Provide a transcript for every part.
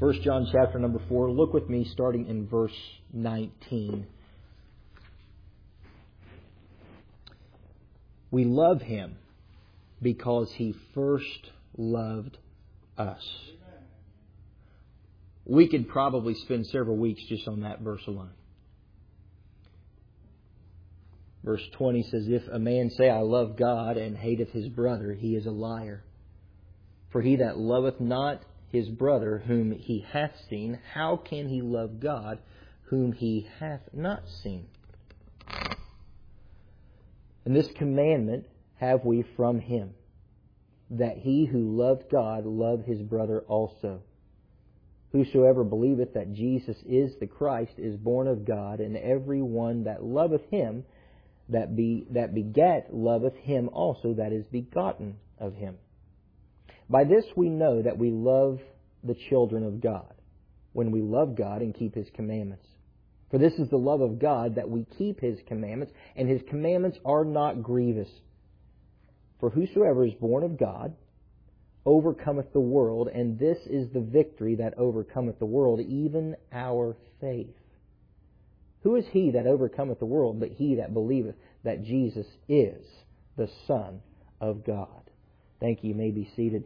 1 John chapter number 4. Look with me starting in verse 19. We love Him because He first loved us. We could probably spend several weeks just on that verse alone. Verse 20 says, If a man say, I love God, and hateth his brother, he is a liar. For he that loveth not his brother whom he hath seen, how can he love God whom he hath not seen? And this commandment have we from Him, that he who loved God love his brother also. Whosoever believeth that Jesus is the Christ is born of God, and every one that loveth Him that begat loveth Him also that is begotten of Him. By this we know that we love the children of God, when we love God and keep His commandments. For this is the love of God, that we keep His commandments, and His commandments are not grievous. For whosoever is born of God overcometh the world, and this is the victory that overcometh the world, even our faith. Who is he that overcometh the world but he that believeth that Jesus is the Son of God? Thank you. You may be seated.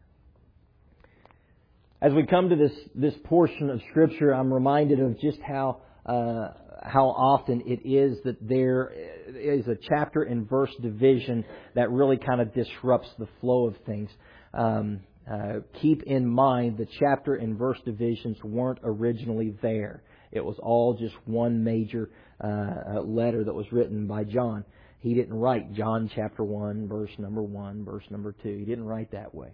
As we come to this portion of Scripture, I'm reminded of just how often it is that there is a chapter and verse division that really kind of disrupts the flow of things. Keep in mind the chapter and verse divisions weren't originally there. It was all just one major letter that was written by John. He didn't write John chapter 1, verse number 1, verse number 2. He didn't write that way.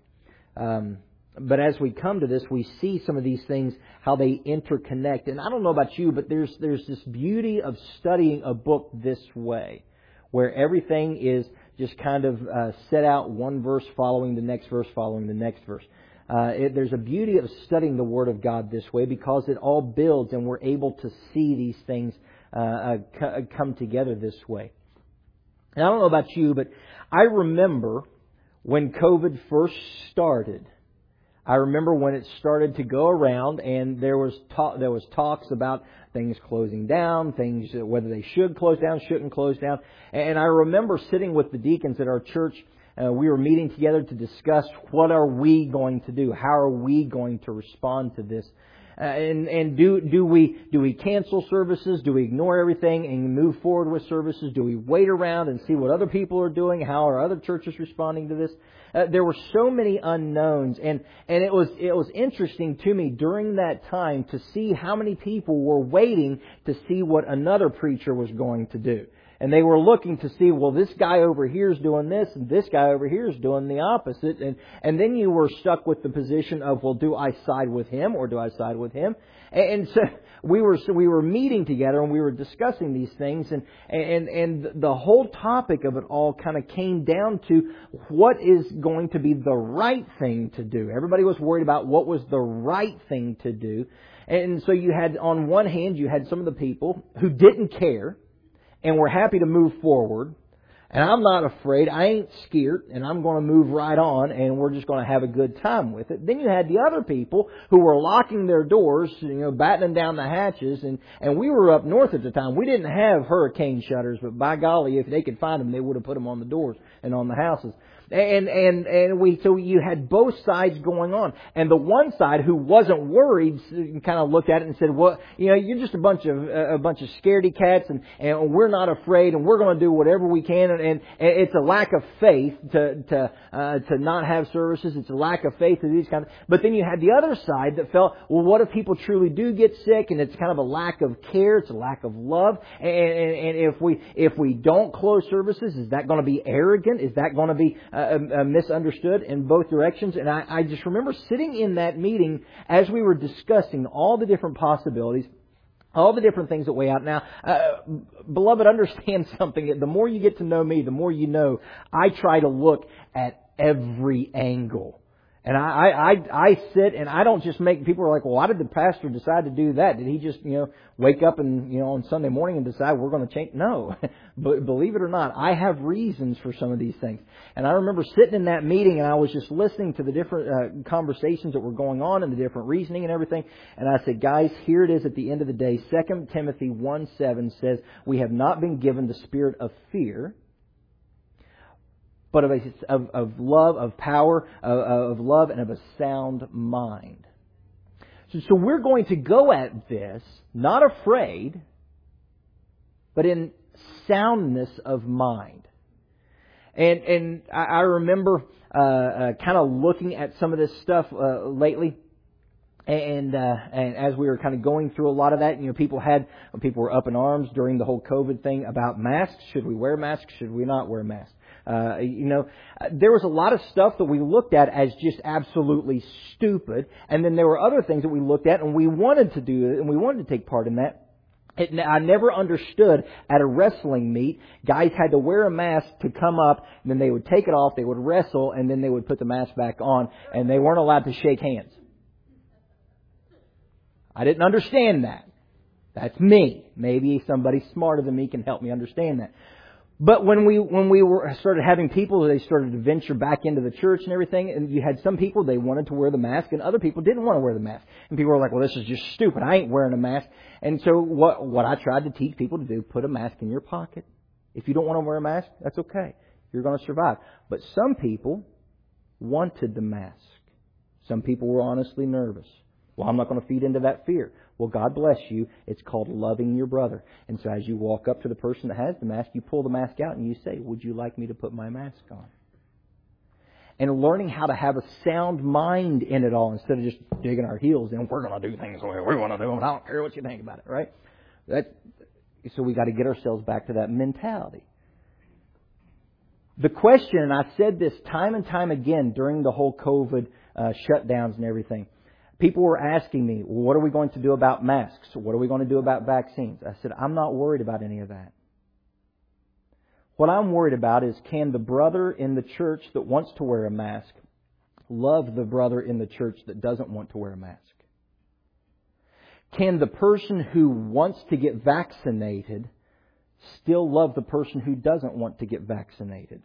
But as we come to this, we see some of these things, how they interconnect. And I don't know about you, but there's this beauty of studying a book this way, where everything is just kind of set out one verse following the next verse following the next verse. There's a beauty of studying the Word of God this way, because it all builds and we're able to see these things come together this way. And I don't know about you, but I remember when COVID first started. I remember when it started to go around, and there was talks about things closing down, things whether they should close down, shouldn't close down. And I remember sitting with the deacons at our church. We were meeting together to discuss what are we going to do, how are we going to respond to this, and do we cancel services? Do we ignore everything and move forward with services? Do we wait around and see what other people are doing? How are other churches responding to this? There were so many unknowns, and it was interesting to me during that time to see how many people were waiting to see what another preacher was going to do. And they were looking to see, well, this guy over here is doing this, and this guy over here is doing the opposite. And then you were stuck with the position of, well, do I side with him or do I side with him? And so we were meeting together and we were discussing these things, and the whole topic of it all kind of came down to what is going to be the right thing to do. Everybody was worried about what was the right thing to do. And so you had, on one hand, you had some of the people who didn't care, and we're happy to move forward. And I'm not afraid. I ain't scared. And I'm going to move right on. And we're just going to have a good time with it. Then you had the other people who were locking their doors, battening down the hatches. And we were up north at the time. We didn't have hurricane shutters. But by golly, if they could find them, they would have put them on the doors and on the houses. So you had both sides going on. And the one side who wasn't worried kind of looked at it and said, well, you're just a bunch of scaredy cats, and we're not afraid, and we're going to do whatever we can. And it's a lack of faith to not have services. It's a lack of faith to these kinds of. But then you had the other side that felt, well, what if people truly do get sick? And it's kind of a lack of care. It's a lack of love. And if we don't close services, is that going to be arrogant? Is that going to be misunderstood in both directions? And I just remember sitting in that meeting as we were discussing all the different possibilities, all the different things that weigh out. Now, beloved, understand something. The more you get to know me, the more you know I try to look at every angle. And I sit and I don't just make, people are like, well, why did the pastor decide to do that? Did he just, wake up and, on Sunday morning and decide we're going to change? No. But believe it or not, I have reasons for some of these things. And I remember sitting in that meeting and I was just listening to the different conversations that were going on and the different reasoning and everything. And I said, guys, here it is at the end of the day. 2 Timothy 1:7 says, we have not been given the spirit of fear, but of love, of power, of love, and of a sound mind. So we're going to go at this, not afraid, but in soundness of mind. And I remember kind of looking at some of this stuff lately. And as we were kind of going through a lot of that, people were up in arms during the whole COVID thing about masks. Should we wear masks? Should we not wear masks? There was a lot of stuff that we looked at as just absolutely stupid. And then there were other things that we looked at and we wanted to do it and we wanted to take part in that. I never understood at a wrestling meet, guys had to wear a mask to come up, and then they would take it off, they would wrestle, and then they would put the mask back on, and they weren't allowed to shake hands. I didn't understand that. That's me. Maybe somebody smarter than me can help me understand that. But when we started having people, they started to venture back into the church and everything, and you had some people, they wanted to wear the mask, and other people didn't want to wear the mask. And people were like, well, this is just stupid. I ain't wearing a mask. And so what I tried to teach people to do, put a mask in your pocket. If you don't want to wear a mask, that's okay. You're going to survive. But some people wanted the mask. Some people were honestly nervous. Well, I'm not going to feed into that fear. Well, God bless you. It's called loving your brother. And so as you walk up to the person that has the mask, you pull the mask out and you say, would you like me to put my mask on? And learning how to have a sound mind in it all instead of just digging our heels in. We're going to do things the way we want to do them. I don't care what you think about it, right? So we got to get ourselves back to that mentality. The question, and I said this time and time again during the whole COVID shutdowns and everything, people were asking me, well, what are we going to do about masks? What are we going to do about vaccines? I said, I'm not worried about any of that. What I'm worried about is, can the brother in the church that wants to wear a mask love the brother in the church that doesn't want to wear a mask? Can the person who wants to get vaccinated still love the person who doesn't want to get vaccinated?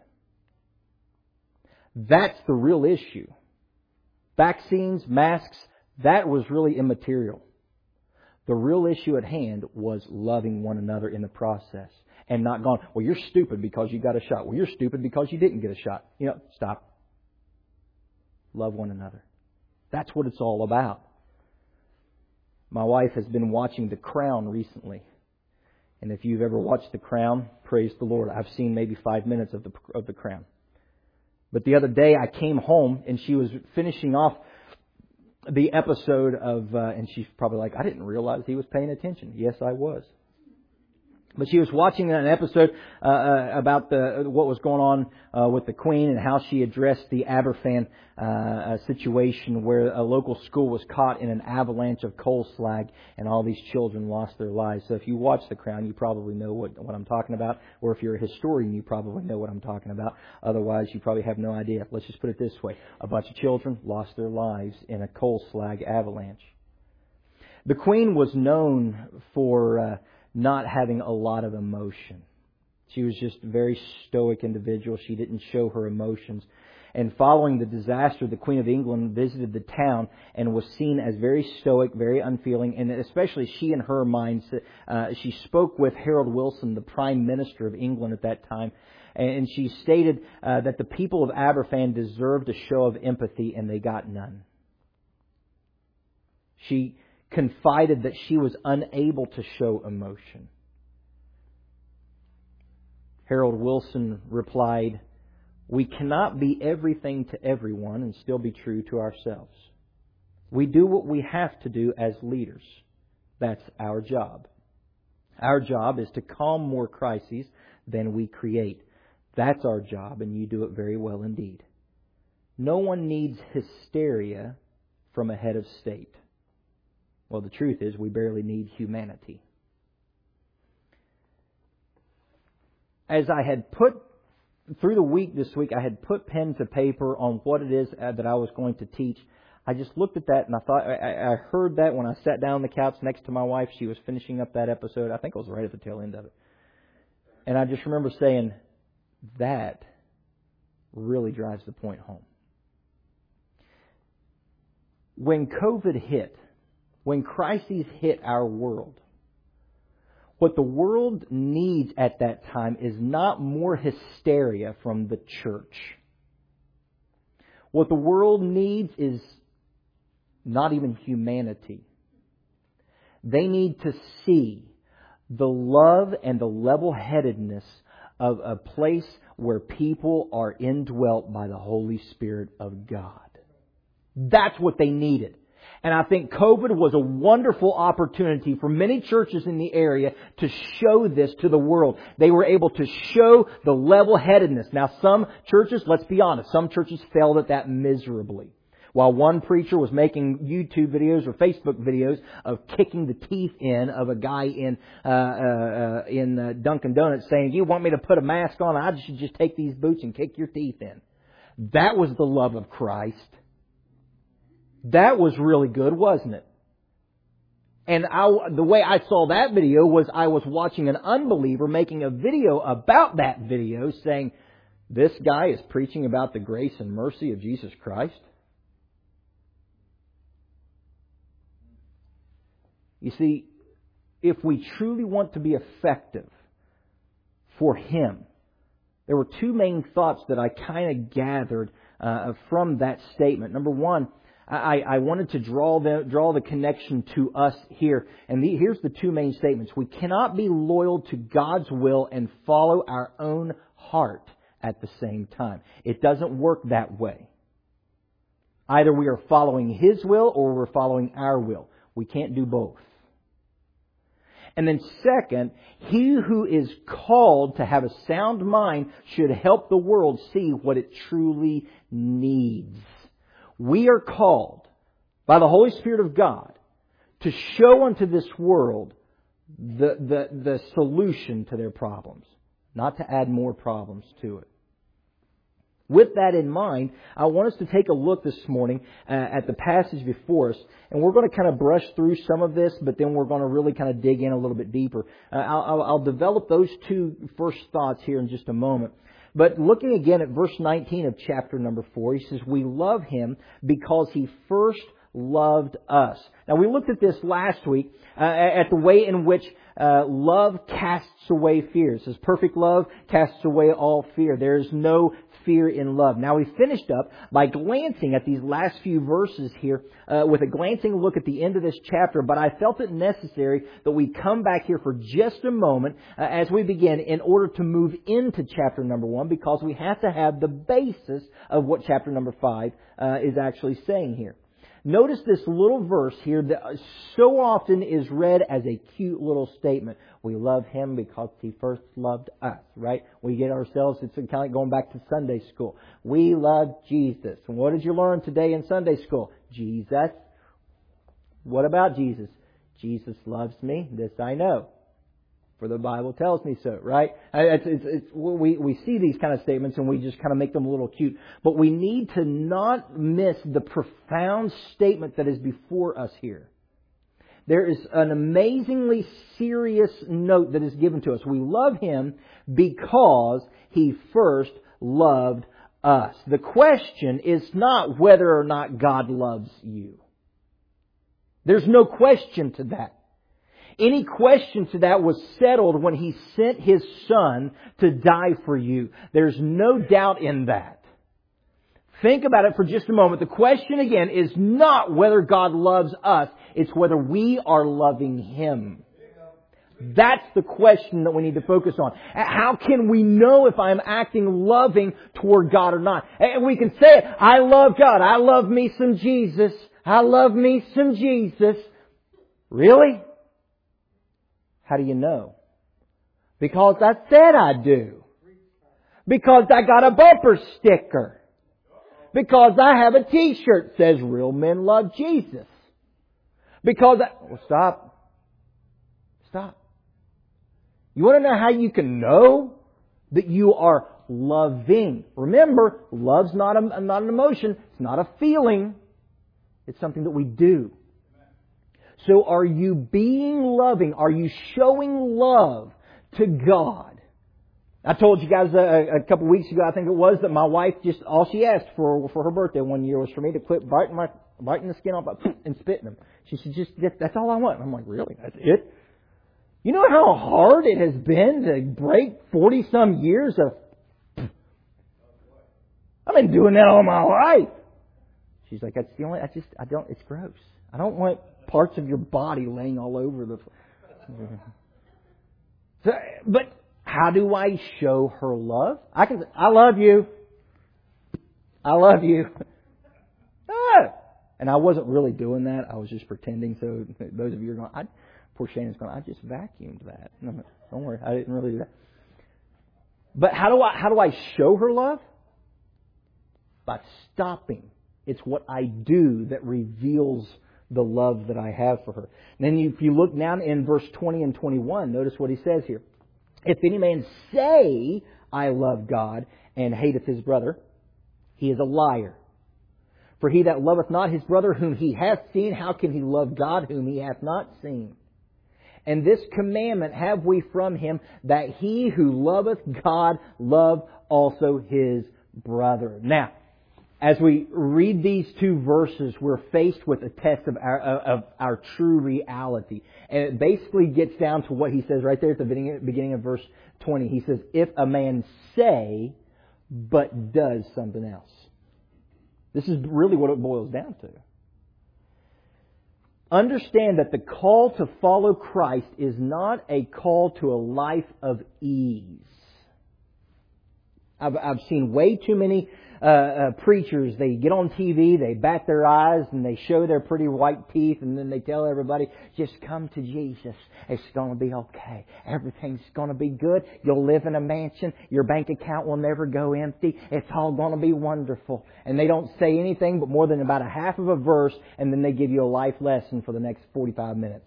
That's the real issue. Vaccines, masks, that was really immaterial. The real issue at hand was loving one another in the process. And not going, well, you're stupid because you got a shot. Well, you're stupid because you didn't get a shot. Stop. Love one another. That's what it's all about. My wife has been watching The Crown recently. And if you've ever watched The Crown, praise the Lord. I've seen maybe 5 minutes of the Crown. But the other day I came home and she was finishing off the episode of, and she's probably like, I didn't realize he was paying attention. Yes, I was. But she was watching an episode about what was going on with the Queen and how she addressed the Aberfan situation where a local school was caught in an avalanche of coal slag and all these children lost their lives. So if you watch The Crown, you probably know what I'm talking about. Or if you're a historian, you probably know what I'm talking about. Otherwise, you probably have no idea. Let's just put it this way. A bunch of children lost their lives in a coal slag avalanche. The Queen was known for not having a lot of emotion. She was just a very stoic individual. She didn't show her emotions. And following the disaster, the Queen of England visited the town and was seen as very stoic, very unfeeling, and especially she in her mind, she spoke with Harold Wilson, the Prime Minister of England at that time, and she stated that the people of Aberfan deserved a show of empathy and they got none. She confided that she was unable to show emotion. Harold Wilson replied, we cannot be everything to everyone and still be true to ourselves. We do what we have to do as leaders. That's our job. Our job is to calm more crises than we create. That's our job, and you do it very well indeed. No one needs hysteria from a head of state. Well, the truth is, we barely need humanity. As I had put through the week this week, I had put pen to paper on what it is that I was going to teach. I just looked at that and I thought, I heard that when I sat down on the couch next to my wife. She was finishing up that episode. I think it was right at the tail end of it. And I just remember saying, that really drives the point home. When COVID hit, when crises hit our world, what the world needs at that time is not more hysteria from the church. What the world needs is not even humanity. They need to see the love and the level-headedness of a place where people are indwelt by the Holy Spirit of God. That's what they needed. And I think COVID was a wonderful opportunity for many churches in the area to show this to the world. They were able to show the level-headedness. Now, some churches, let's be honest, some churches failed at that miserably. While one preacher was making YouTube videos or Facebook videos of kicking the teeth in of a guy in Dunkin' Donuts saying, "You want me to put a mask on? I should just take these boots and kick your teeth in." That was the love of Christ. That was really good, wasn't it? And the way I saw that video was I was watching an unbeliever making a video about that video saying, "This guy is preaching about the grace and mercy of Jesus Christ." You see, if we truly want to be effective for Him, there were two main thoughts that I kind of gathered from that statement. Number one, I wanted to draw the connection to us here. And here's the two main statements. We cannot be loyal to God's will and follow our own heart at the same time. It doesn't work that way. Either we are following His will or we're following our will. We can't do both. And then second, he who is called to have a sound mind should help the world see what it truly needs. We are called by the Holy Spirit of God to show unto this world the solution to their problems, not to add more problems to it. With that in mind, I want us to take a look this morning at the passage before us, and we're going to kind of brush through some of this, but then we're going to really kind of dig in a little bit deeper. I'll develop those two first thoughts here in just a moment. But looking again at verse 19 of chapter number 4, he says, "We love Him because He first loved us." Now, we looked at this last week at the way in which love casts away fear. It says, perfect love casts away all fear. There is no fear in love. Now, we finished up by glancing at these last few verses here with a glancing look at the end of this chapter, but I felt it necessary that we come back here for just a moment as we begin in order to move into chapter number 1, because we have to have the basis of what chapter number 5 is actually saying here. Notice this little verse here that so often is read as a cute little statement. We love Him because He first loved us, right? We get ourselves, it's kind of like going back to Sunday school. We love Jesus. And what did you learn today in Sunday school? Jesus. What about Jesus? Jesus loves me. This I know, for the Bible tells me so, right? We see these kind of statements and we just kind of make them a little cute. But we need to not miss the profound statement that is before us here. There is an amazingly serious note that is given to us. We love Him because He first loved us. The question is not whether or not God loves you. There's no question to that. Any question to that was settled when He sent His Son to die for you. There's no doubt in that. Think about it for just a moment. The question again is not whether God loves us. It's whether we are loving Him. That's the question that we need to focus on. How can we know if I'm acting loving toward God or not? And we can say it. I love God. I love me some Jesus. I love me some Jesus. Really? How do you know? Because I said I do. Because I got a bumper sticker. Because I have a t-shirt that says Real Men Love Jesus. Because Stop. You want to know how you can know that you are loving. Remember, love's not an emotion. It's not a feeling. It's something that we do. So are you being loving? Are you showing love to God? I told you guys a couple weeks ago, I think it was, that my wife just, all she asked for her birthday one year was for me to quit biting the skin off and spitting them. She said, that's all I want. I'm like, really? That's it? You know how hard it has been to break 40-some years of... I've been doing that all my life. She's like, that's the only... it's gross. I don't want parts of your body laying all over the... So, but how do I show her love? I can say, I love you. I love you. And I wasn't really doing that. I was just pretending. So those of you are going, poor Shannon's going, I just vacuumed that. No, don't worry, I didn't really do that. But how do I show her love? By stopping. It's what I do that reveals the love that I have for her. And then if you look down in verse 20 and 21, notice what he says here. If any man say, I love God, and hateth his brother, he is a liar. For he that loveth not his brother whom he hath seen, how can he love God whom he hath not seen? And this commandment have we from him, that he who loveth God love also his brother. Now, as we read these two verses, we're faced with a test of our true reality. And it basically gets down to what he says right there at the beginning of verse 20. He says, if a man say, but does something else. This is really what it boils down to. Understand that the call to follow Christ is not a call to a life of ease. I've seen way too many preachers. They get on TV, they bat their eyes, and they show their pretty white teeth, and then they tell everybody, just come to Jesus. It's going to be okay. Everything's going to be good. You'll live in a mansion. Your bank account will never go empty. It's all going to be wonderful. And they don't say anything but more than about a half of a verse, and then they give you a life lesson for the next 45 minutes.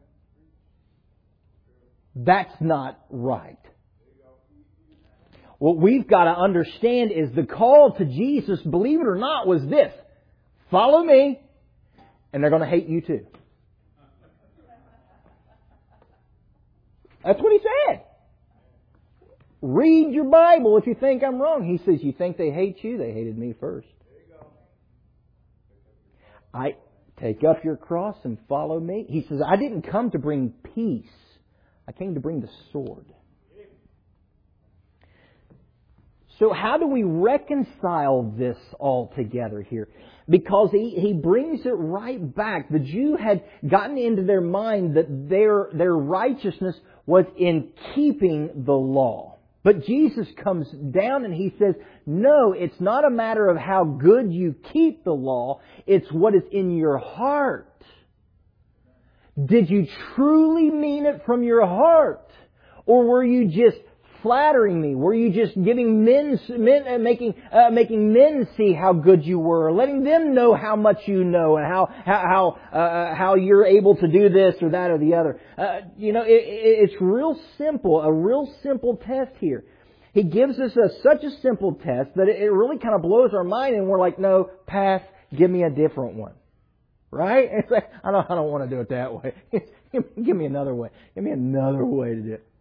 That's not right. What we've got to understand is the call to Jesus, believe it or not, was this. Follow me, and they're going to hate you too. That's what He said. Read your Bible if you think I'm wrong. He says, you think they hate you? They hated me first. I take up your cross and follow me. He says, I didn't come to bring peace. I came to bring the sword. So how do we reconcile this all together here? Because he brings it right back. The Jew had gotten into their mind that their righteousness was in keeping the law. But Jesus comes down and He says, no, it's not a matter of how good you keep the law. It's what is in your heart. Did you truly mean it from your heart? Or were you just flattering me? Were you just giving making men see how good you were, letting them know how much you know and how you're able to do this or that or the other? It's real simple, a real simple test here. He gives us such a simple test that it really kind of blows our mind, and we're like, no, pass. Give me a different one, right? It's like, I don't want to do it that way. Give me another way. Give me another way to do it.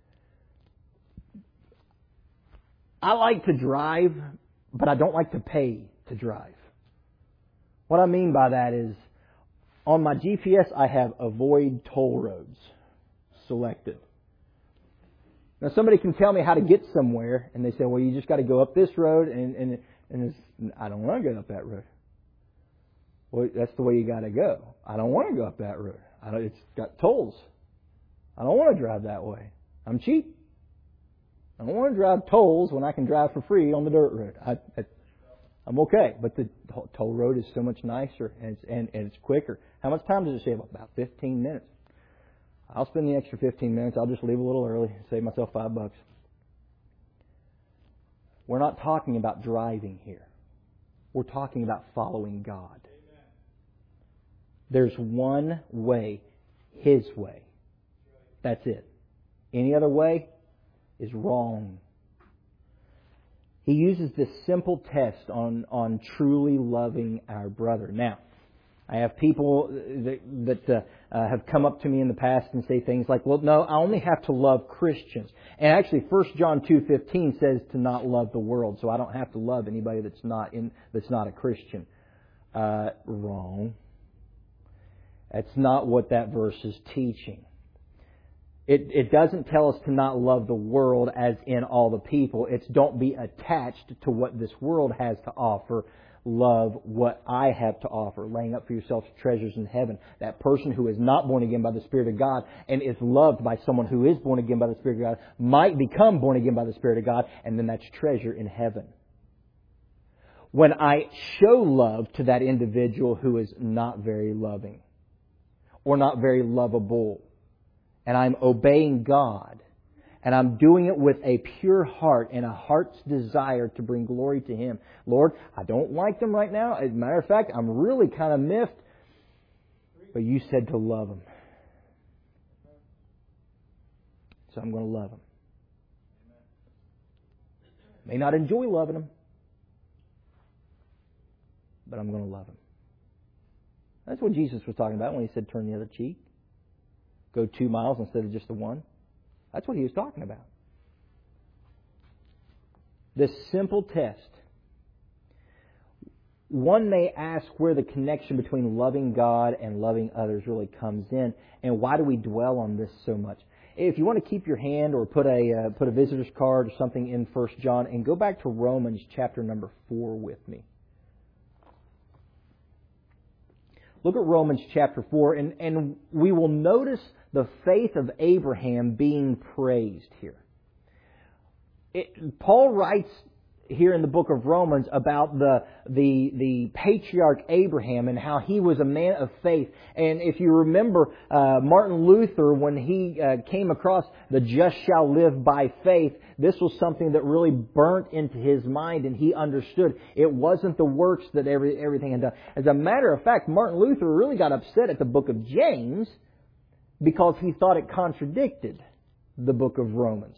I like to drive, but I don't like to pay to drive. What I mean by that is, on my GPS, I have avoid toll roads selected. Now, somebody can tell me how to get somewhere, and they say, well, you just got to go up this road, and I don't want to go up that road. Well, that's the way you got to go. I don't want to go up that road. It's got tolls. I don't want to drive that way. I'm cheap. I don't want to drive tolls when I can drive for free on the dirt road. I'm okay, but the toll road is so much nicer and it's quicker. How much time does it save? About 15 minutes. I'll spend the extra 15 minutes. I'll just leave a little early, save myself $5. We're not talking about driving here. We're talking about following God. There's one way, His way. That's it. Any other way is wrong. He uses this simple test on truly loving our brother. Now, I have people that have come up to me in the past and say things like, well, no, I only have to love Christians. And actually, 1 John 2:15 says to not love the world, so I don't have to love anybody that's not a Christian. Wrong. That's not what that verse is teaching. It doesn't tell us to not love the world as in all the people. It's don't be attached to what this world has to offer. Love what I have to offer, laying up for yourselves treasures in heaven. That person who is not born again by the Spirit of God and is loved by someone who is born again by the Spirit of God might become born again by the Spirit of God, and then that's treasure in heaven. When I show love to that individual who is not very loving or not very lovable, and I'm obeying God, and I'm doing it with a pure heart and a heart's desire to bring glory to Him. Lord, I don't like them right now. As a matter of fact, I'm really kind of miffed. But You said to love them. So I'm going to love them. May not enjoy loving them, but I'm going to love them. That's what Jesus was talking about when He said turn the other cheek. Go 2 miles instead of just the one. That's what He was talking about. This simple test. One may ask where the connection between loving God and loving others really comes in, and why do we dwell on this so much? If you want to keep your hand or put a visitor's card or something in 1 John and go back to Romans chapter number 4 with me. Look at Romans chapter 4, and we will notice the faith of Abraham being praised here. Paul writes here in the book of Romans about the patriarch Abraham and how he was a man of faith. And if you remember Martin Luther, when he came across the just shall live by faith, this was something that really burnt into his mind, and he understood it wasn't the works that everything had done. As a matter of fact, Martin Luther really got upset at the book of James because he thought it contradicted the book of Romans.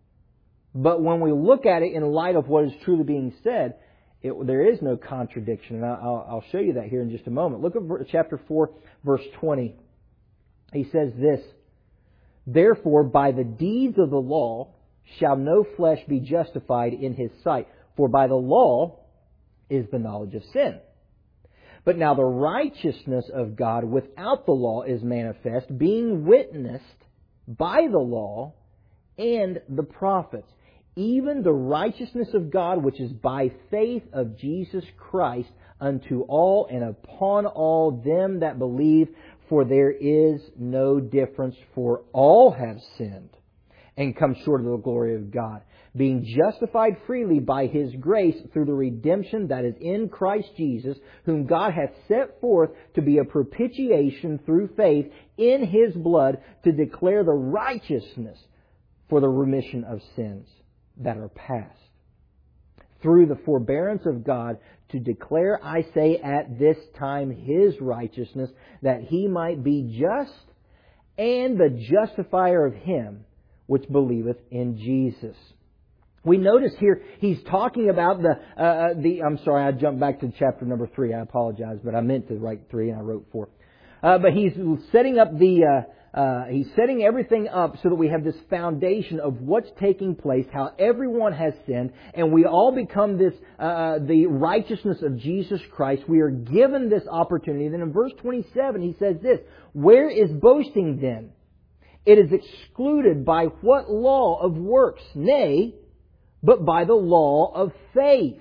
But when we look at it in light of what is truly being said, there is no contradiction. And I'll show you that here in just a moment. Look at chapter 4, verse 20. He says this, "Therefore, by the deeds of the law shall no flesh be justified in His sight. For by the law is the knowledge of sin. But now the righteousness of God without the law is manifest, being witnessed by the law and the prophets, even the righteousness of God which is by faith of Jesus Christ unto all and upon all them that believe, for there is no difference, for all have sinned and come short of the glory of God, being justified freely by His grace through the redemption that is in Christ Jesus, whom God hath set forth to be a propitiation through faith in His blood, to declare the righteousness for the remission of sins that are past. Through the forbearance of God, to declare, I say, at this time His righteousness, that He might be just and the justifier of him which believeth in Jesus." We notice here he's talking about I'm sorry, I jumped back to chapter number 3. I apologize, but I meant to write 3 and I wrote 4. But he's setting up he's setting everything up so that we have this foundation of what's taking place, how everyone has sinned, and we all become the righteousness of Jesus Christ. We are given this opportunity. Then in verse 27 he says this, "Where is boasting then? It is excluded by what law of works? Nay, but by the law of faith."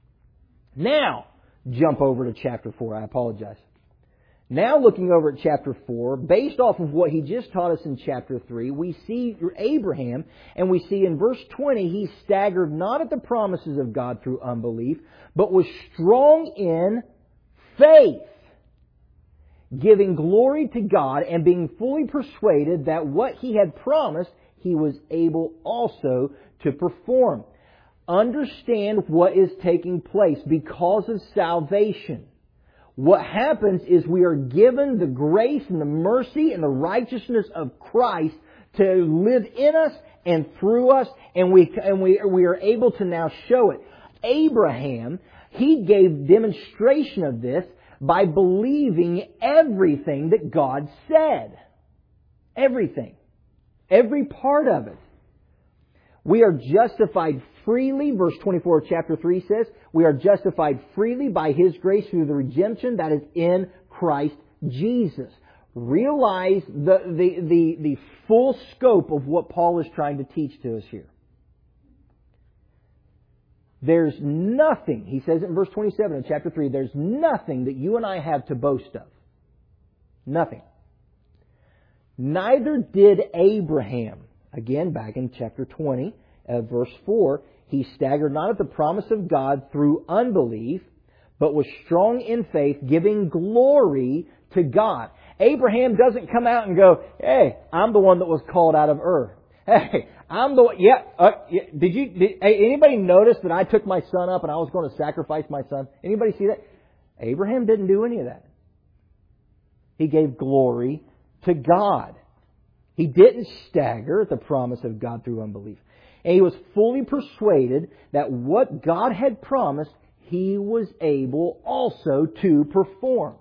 Now, jump over to chapter 4. I apologize. Now looking over at chapter 4, based off of what he just taught us in chapter 3, we see Abraham, and we see in verse 20, he staggered not at the promises of God through unbelief, but was strong in faith, giving glory to God and being fully persuaded that what he had promised, he was able also to perform. Understand what is taking place because of salvation. What happens is we are given the grace and the mercy and the righteousness of Christ to live in us and through us, and we are able to now show it. Abraham, he gave demonstration of this by believing everything that God said. Everything. Every part of it. We are justified freely, verse 24 of chapter 3 says, we are justified freely by His grace through the redemption that is in Christ Jesus. Realize the full scope of what Paul is trying to teach to us here. There's nothing, he says in verse 27 of chapter 3, there's nothing that you and I have to boast of. Nothing. Neither did Abraham. Again, back in chapter 20, verse 4, he staggered not at the promise of God through unbelief, but was strong in faith, giving glory to God. Abraham doesn't come out and go, hey, I'm the one that was called out of Ur. Hey, I'm the one. Did anybody notice that I took my son up and I was going to sacrifice my son? Anybody see that? Abraham didn't do any of that. He gave glory to God. He didn't stagger at the promise of God through unbelief. And he was fully persuaded that what God had promised, he was able also to perform.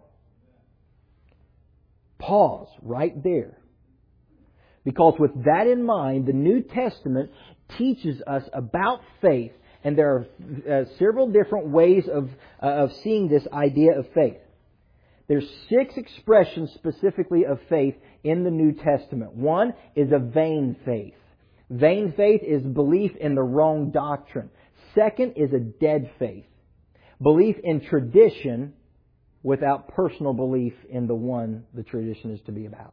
Pause right there. Because with that in mind, the New Testament teaches us about faith. And there are several different ways of seeing this idea of faith. There's 6 expressions specifically of faith in the New Testament. One is a vain faith. Vain faith is belief in the wrong doctrine. Second is a dead faith. Belief in tradition without personal belief in the one the tradition is to be about.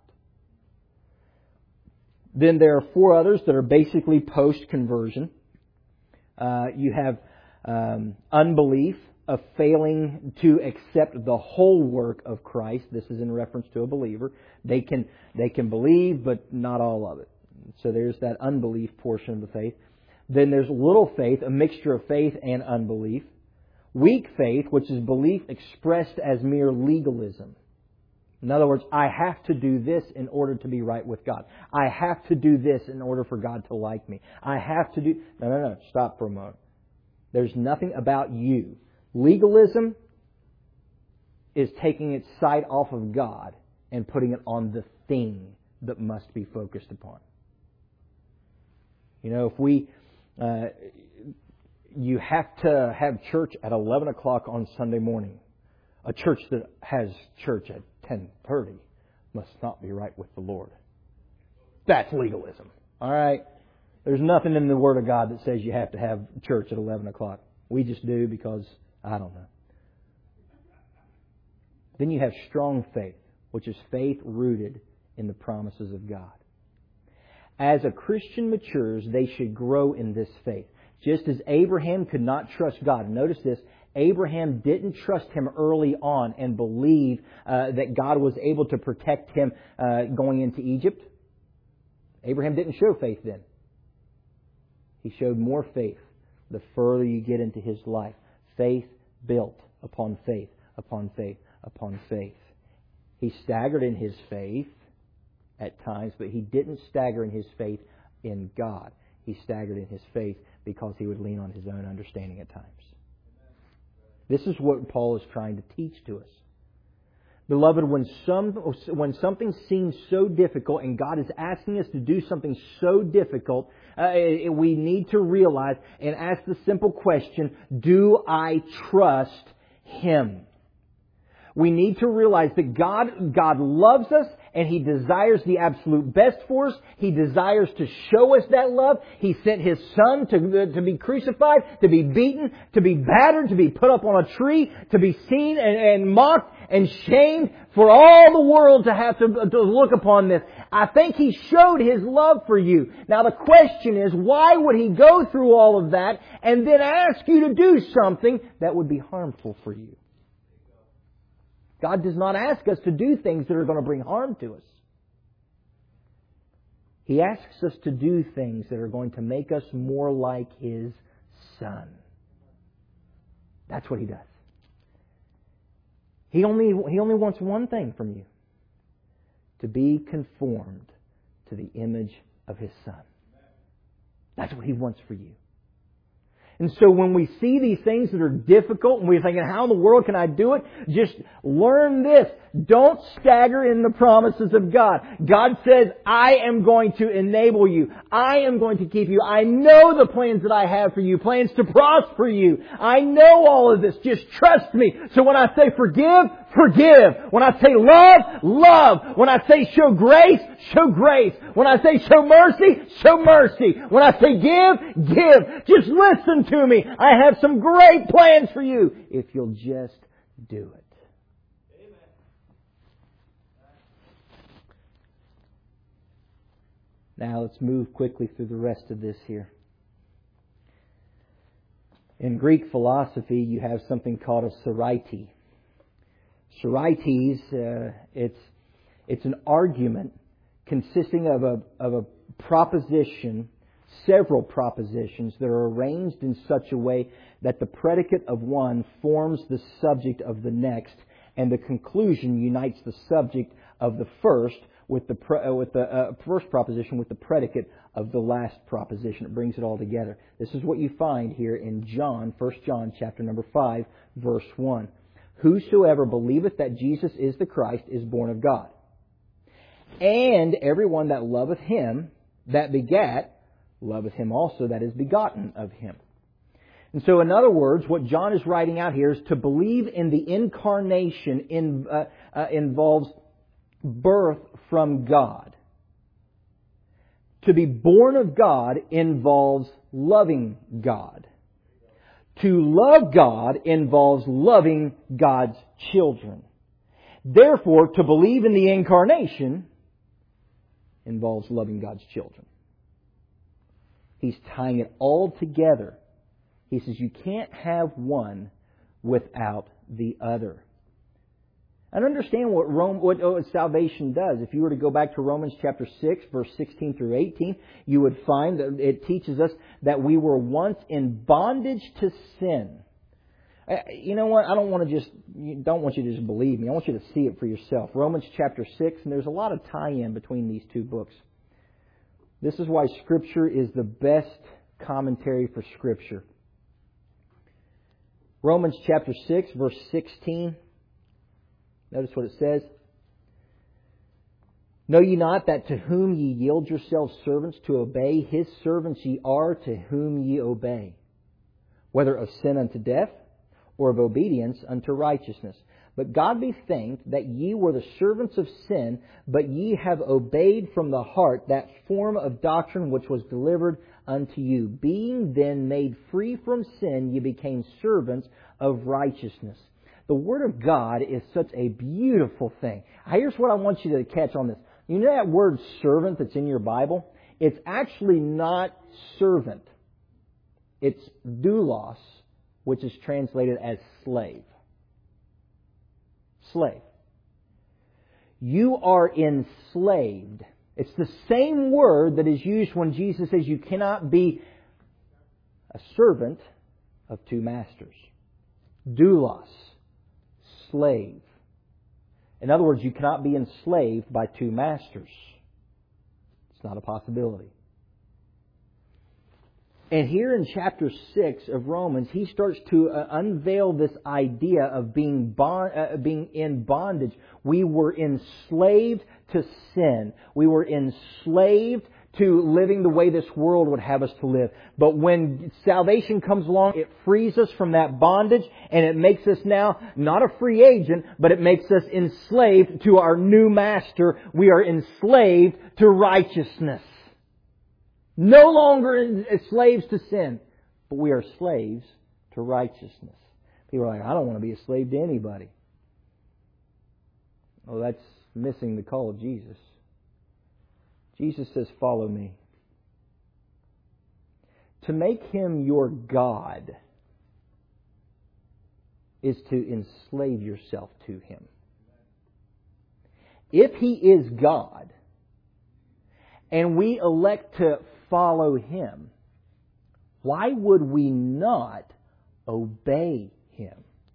Then there are 4 others that are basically post-conversion. You have unbelief, of failing to accept the whole work of Christ. This is in reference to a believer. They can believe, but not all of it. So there's that unbelief portion of the faith. Then there's little faith, a mixture of faith and unbelief. Weak faith, which is belief expressed as mere legalism. In other words, I have to do this in order to be right with God. I have to do this in order for God to like me. I have to do... No. Stop for a moment. There's nothing about you. Legalism is taking its sight off of God and putting it on the thing that must be focused upon. You know, if we... you have to have church at 11 o'clock on Sunday morning. A church that has church at 10:30 must not be right with the Lord. That's legalism. All right? There's nothing in the Word of God that says you have to have church at 11 o'clock. We just do because, I don't know. Then you have strong faith, which is faith rooted in the promises of God. As a Christian matures, they should grow in this faith. Just as Abraham could not trust God. Notice this. Abraham didn't trust Him early on and believe that God was able to protect him going into Egypt. Abraham didn't show faith then. He showed more faith the further you get into his life. Faith built upon faith, upon faith, upon faith. He staggered in his faith at times, but he didn't stagger in his faith in God. He staggered in his faith because he would lean on his own understanding at times. This is what Paul is trying to teach to us. Beloved, when something seems so difficult and God is asking us to do something so difficult, we need to realize and ask the simple question, do I trust Him? We need to realize that God loves us and He desires the absolute best for us. He desires to show us that love. He sent His Son to be crucified, to be beaten, to be battered, to be put up on a tree, to be seen and mocked and shamed, for all the world to have to look upon this. I think He showed His love for you. Now the question is, why would He go through all of that and then ask you to do something that would be harmful for you? God does not ask us to do things that are going to bring harm to us. He asks us to do things that are going to make us more like His Son. That's what He does. He only wants one thing from you. To be conformed to the image of His Son. That's what He wants for you. And so when we see these things that are difficult and we're thinking, how in the world can I do it? Just learn this. Don't stagger in the promises of God. God says, I am going to enable you. I am going to keep you. I know the plans that I have for you. Plans to prosper you. I know all of this. Just trust me. So when I say forgive, forgive. When I say love, love. When I say show grace, show grace. When I say show mercy, show mercy. When I say give, give. Just listen to me. I have some great plans for you if you'll just do it. Now let's move quickly through the rest of this here. In Greek philosophy, you have something called a sorites. Sorites, it's an argument consisting of a proposition, several propositions that are arranged in such a way that the predicate of one forms the subject of the next, and the conclusion unites the subject of the first with the first proposition with the predicate of the last proposition. It brings it all together. This is what you find here in John, 1 John chapter number 5, verse 1. Whosoever believeth that Jesus is the Christ is born of God. And everyone that loveth Him that begat, loveth Him also that is begotten of Him. And so, in other words, what John is writing out here is to believe in the incarnation involves birth from God. To be born of God involves loving God. To love God involves loving God's children. Therefore, to believe in the incarnation involves loving God's children. He's tying it all together. He says you can't have one without the other. And understand what salvation does. If you were to go back to Romans chapter 6, verse 16 through 18, you would find that it teaches us that we were once in bondage to sin. You know what? Don't want you to just believe me. I want you to see it for yourself. Romans chapter 6, and there's a lot of tie-in between these two books. This is why Scripture is the best commentary for Scripture. Romans chapter 6, verse 16. Notice what it says. Know ye not that to whom ye yield yourselves servants to obey, his servants ye are to whom ye obey, whether of sin unto death, or of obedience unto righteousness. But God be thanked that ye were the servants of sin, but ye have obeyed from the heart that form of doctrine which was delivered unto you. Being then made free from sin, ye became servants of righteousness. The Word of God is such a beautiful thing. Here's what I want you to catch on this. You know that word servant that's in your Bible? It's actually not servant. It's doulos, which is translated as slave. Slave. You are enslaved. It's the same word that is used when Jesus says you cannot be a servant of two masters. Doulos. Slave. In other words, you cannot be enslaved by two masters. It's not a possibility. And here in chapter 6 of Romans, he starts to unveil this idea of being in bondage. We were enslaved to sin. We were enslaved to living the way this world would have us to live. But when salvation comes along, it frees us from that bondage, and it makes us now not a free agent, but it makes us enslaved to our new master. We are enslaved to righteousness. No longer slaves to sin, but we are slaves to righteousness. People are like, I don't want to be a slave to anybody. Well, that's missing the call of Jesus. Jesus says, follow me. To make Him your God is to enslave yourself to Him. If He is God, and we elect to follow Him, why would we not obey Him?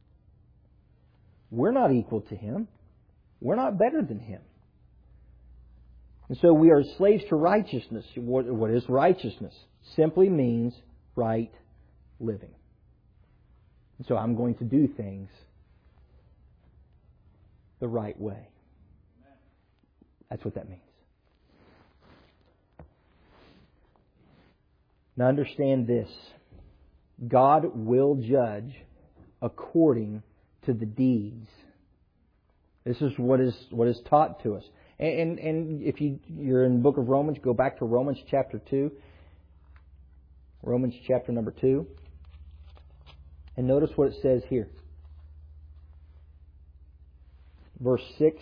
We're not equal to Him. We're not better than Him. And so we are slaves to righteousness. What is righteousness? Simply means right living. And so I'm going to do things the right way. That's what that means. Now understand this. God will judge according to the deeds. This is what is taught to us. And if you're in the book of Romans, go back to Romans chapter 2. Romans chapter number 2. And notice what it says here. Verse 6.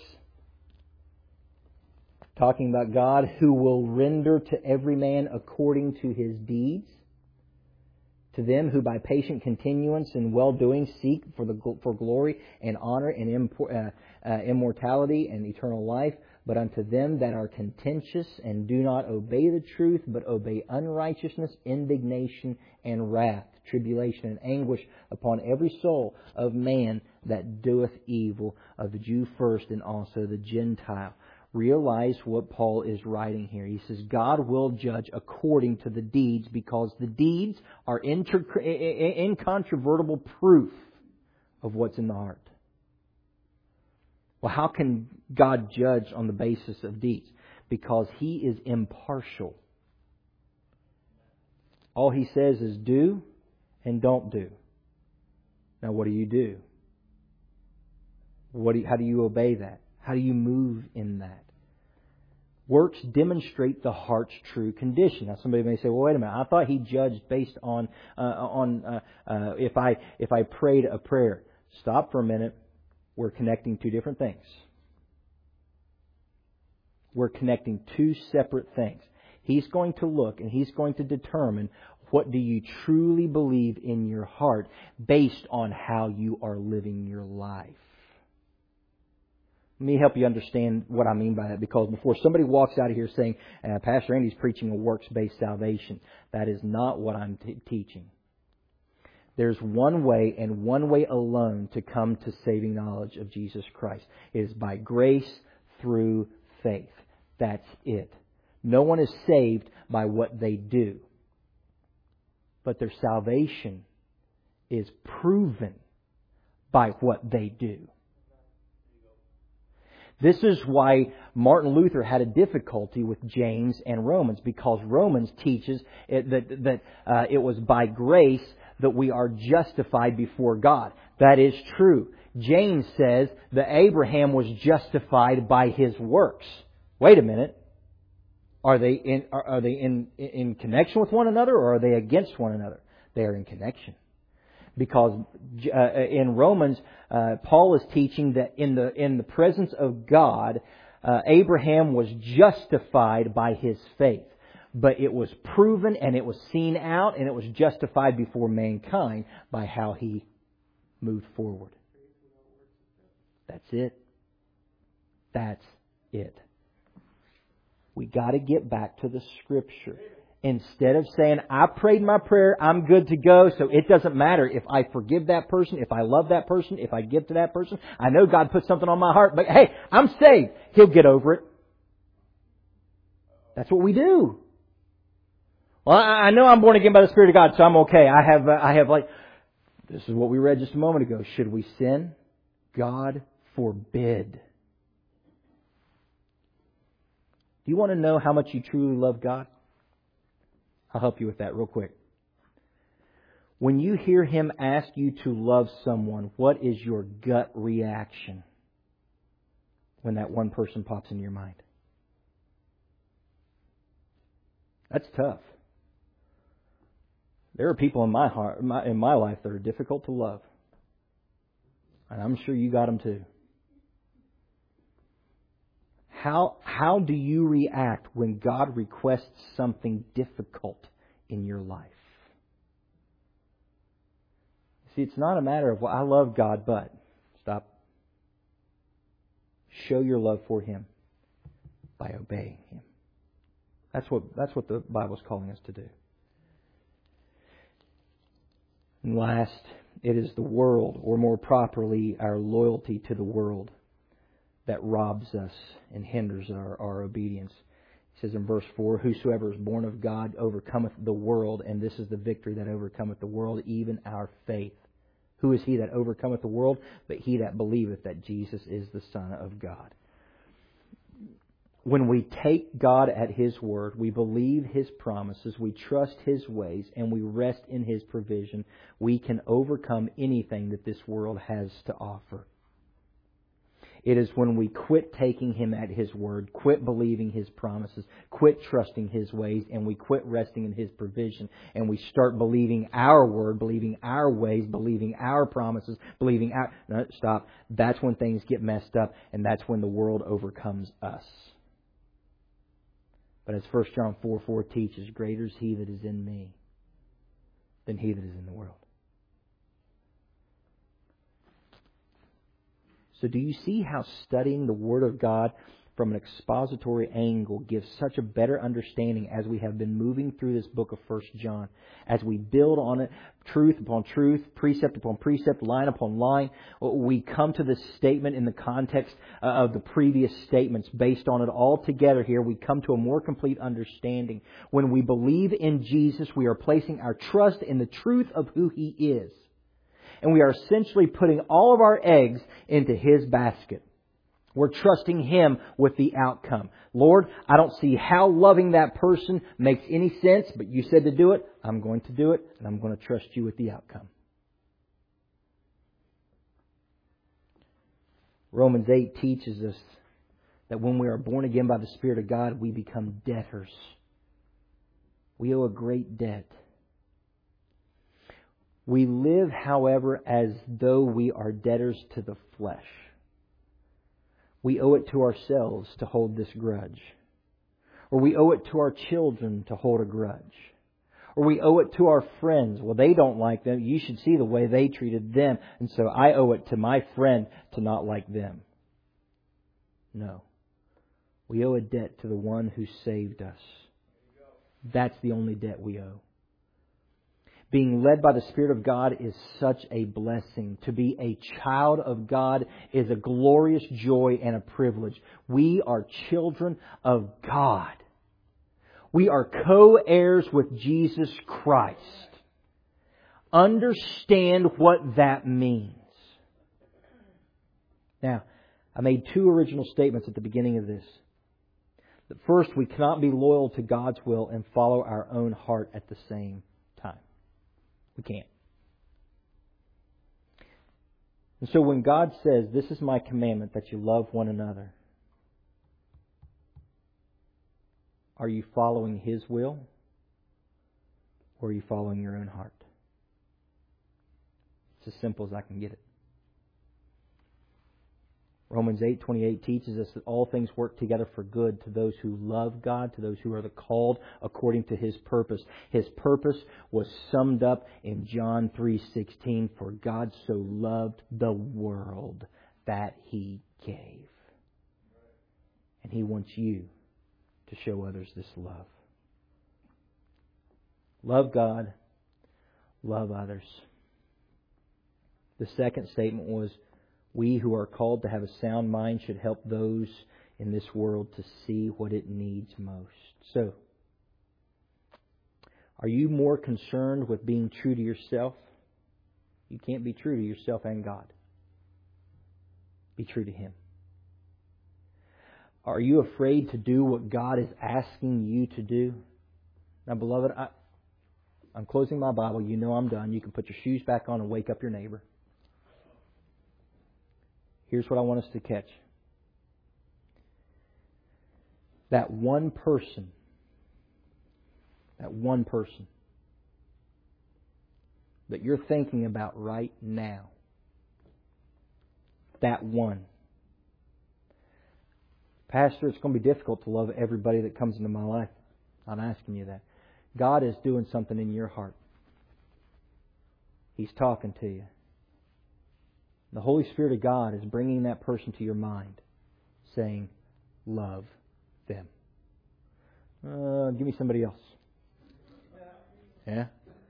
Talking about God who will render to every man according to his deeds. To them who by patient continuance in well-doing seek for glory and honor and immortality and eternal life, but unto them that are contentious and do not obey the truth, but obey unrighteousness, indignation, and wrath, tribulation and anguish upon every soul of man that doeth evil, of the Jew first and also the Gentile. Realize what Paul is writing here. He says God will judge according to the deeds because the deeds are incontrovertible proof of what's in the heart. Well, how can God judge on the basis of deeds? Because He is impartial. All He says is do and don't do. Now, what do you do? How do you obey that? How do you move in that? Works demonstrate the heart's true condition. Now, somebody may say, "Well, wait a minute. I thought He judged based on if I prayed a prayer." Stop for a minute. We're connecting two different things. We're connecting two separate things. He's going to look and He's going to determine what do you truly believe in your heart based on how you are living your life. Let me help you understand what I mean by that, because before somebody walks out of here saying, Pastor Andy's preaching a works-based salvation, that is not what I'm teaching. There's one way and one way alone to come to saving knowledge of Jesus Christ. It is by grace through faith. That's it. No one is saved by what they do. But their salvation is proven by what they do. This is why Martin Luther had a difficulty with James and Romans, because Romans teaches that it was by grace that we are justified before God. That is true. James says that Abraham was justified by his works. Wait a minute. Are they in connection with one another, or are they against one another? They are in connection. Because in Romans, Paul is teaching that in the presence of God, Abraham was justified by his faith. But it was proven and it was seen out and it was justified before mankind by how he moved forward. That's it. That's it. We got to get back to the Scripture. Instead of saying, I prayed my prayer, I'm good to go, so it doesn't matter if I forgive that person, if I love that person, if I give to that person. I know God put something on my heart, but hey, I'm saved. He'll get over it. That's what we do. Well, I know I'm born again by the Spirit of God, so I'm okay. I have this is what we read just a moment ago. Should we sin? God forbid. Do you want to know how much you truly love God? I'll help you with that real quick. When you hear Him ask you to love someone, what is your gut reaction when that one person pops into your mind? That's tough. There are people in my heart, in my life, that are difficult to love. And I'm sure you got them too. How do you react when God requests something difficult in your life? See, it's not a matter of, well, I love God, but... Stop. Show your love for Him by obeying Him. That's what the Bible's calling us to do. And last, it is the world, or more properly, our loyalty to the world, that robs us and hinders our obedience. It says in verse 4, whosoever is born of God overcometh the world, and this is the victory that overcometh the world, even our faith. Who is he that overcometh the world? But he that believeth that Jesus is the Son of God. When we take God at His word, we believe His promises, we trust His ways, and we rest in His provision, we can overcome anything that this world has to offer. It is when we quit taking Him at His word, quit believing His promises, quit trusting His ways, and we quit resting in His provision, and we start believing our word, believing our ways, believing our promises, believing our... No, stop. That's when things get messed up, and that's when the world overcomes us. But as 1 John 4:4 teaches, greater is He that is in me than he that is in the world. So do you see how studying the Word of God from an expository angle gives such a better understanding as we have been moving through this book of 1 John? As we build on it, truth upon truth, precept upon precept, line upon line, we come to this statement in the context of the previous statements. Based on it all together here, we come to a more complete understanding. When we believe in Jesus, we are placing our trust in the truth of who He is. And we are essentially putting all of our eggs into His basket. We're trusting Him with the outcome. Lord, I don't see how loving that person makes any sense, but You said to do it. I'm going to do it, and I'm going to trust You with the outcome. Romans 8 teaches us that when we are born again by the Spirit of God, we become debtors. We owe a great debt. We live, however, as though we are debtors to the flesh. We owe it to ourselves to hold this grudge. Or we owe it to our children to hold a grudge. Or we owe it to our friends. Well, they don't like them. You should see the way they treated them. And so I owe it to my friend to not like them. No. We owe a debt to the one who saved us. That's the only debt we owe. Being led by the Spirit of God is such a blessing. To be a child of God is a glorious joy and a privilege. We are children of God. We are co-heirs with Jesus Christ. Understand what that means. Now, I made two original statements at the beginning of this. That first, we cannot be loyal to God's will and follow our own heart at the same time. We can't. And so when God says, this is my commandment, that you love one another, are you following His will? Or are you following your own heart? It's as simple as I can get it. Romans 8:28 teaches us that all things work together for good to those who love God, to those who are the called according to His purpose. His purpose was summed up in John 3:16, for God so loved the world that He gave. And He wants you to show others this love. Love God, love others. The second statement was, we who are called to have a sound mind should help those in this world to see what it needs most. So, are you more concerned with being true to yourself? You can't be true to yourself and God. Be true to Him. Are you afraid to do what God is asking you to do? Now, beloved, I'm closing my Bible. You know I'm done. You can put your shoes back on and wake up your neighbor. Here's what I want us to catch. That one person that you're thinking about right now, that one. Pastor, it's going to be difficult to love everybody that comes into my life. I'm asking you that. God is doing something in your heart. He's talking to you. The Holy Spirit of God is bringing that person to your mind, saying, love them. Give me somebody else. Yeah?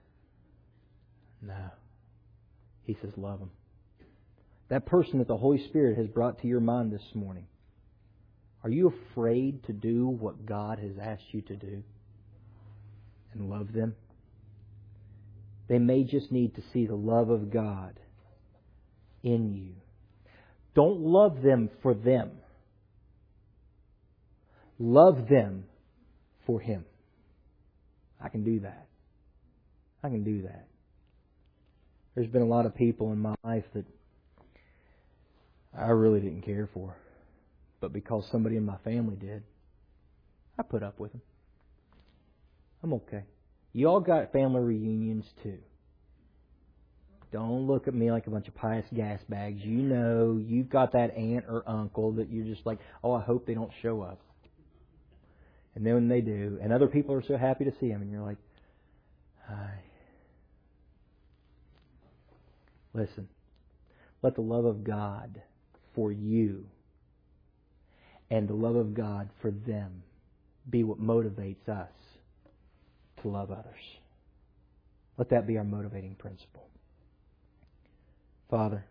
No. He says, love them. That person that the Holy Spirit has brought to your mind this morning, Are you afraid to do what God has asked you to do and love them? They may just need to see the love of God in you. Don't love them for them. Love them for Him. I can do that. I can do that. There's been a lot of people in my life that I really didn't care for. But because somebody in my family did, I put up with them. I'm okay. You all got family reunions too. Don't look at me like a bunch of pious gas bags. You know, you've got that aunt or uncle that you're just like, oh, I hope they don't show up. And then when they do, and other people are so happy to see them, and you're like, hi. Listen, let the love of God for you and the love of God for them be what motivates us to love others. Let that be our motivating principle. Father,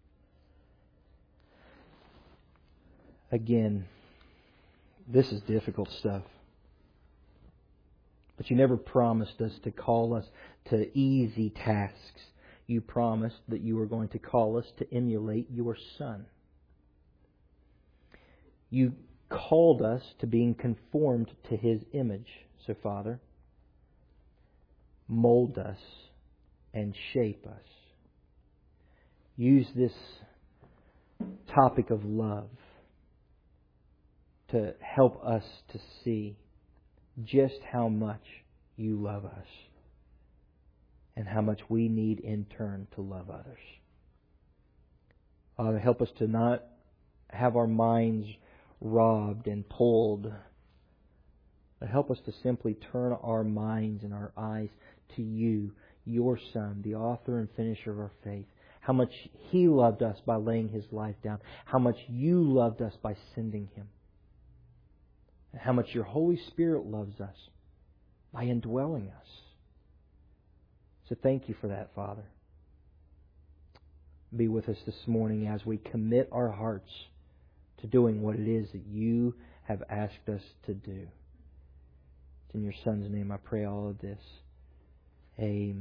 again, this is difficult stuff. But you never promised us to call us to easy tasks. You promised that you were going to call us to emulate your Son. You called us to being conformed to His image. So, Father, mold us and shape us. Use this topic of love to help us to see just how much you love us and how much we need in turn to love others. Father, help us to not have our minds robbed and pulled, but help us to simply turn our minds and our eyes to you, your Son, the author and finisher of our faith. How much He loved us by laying His life down. How much you loved us by sending Him. And how much your Holy Spirit loves us by indwelling us. So thank you for that, Father. Be with us this morning as we commit our hearts to doing what it is that you have asked us to do. It's in your Son's name I pray all of this. Amen.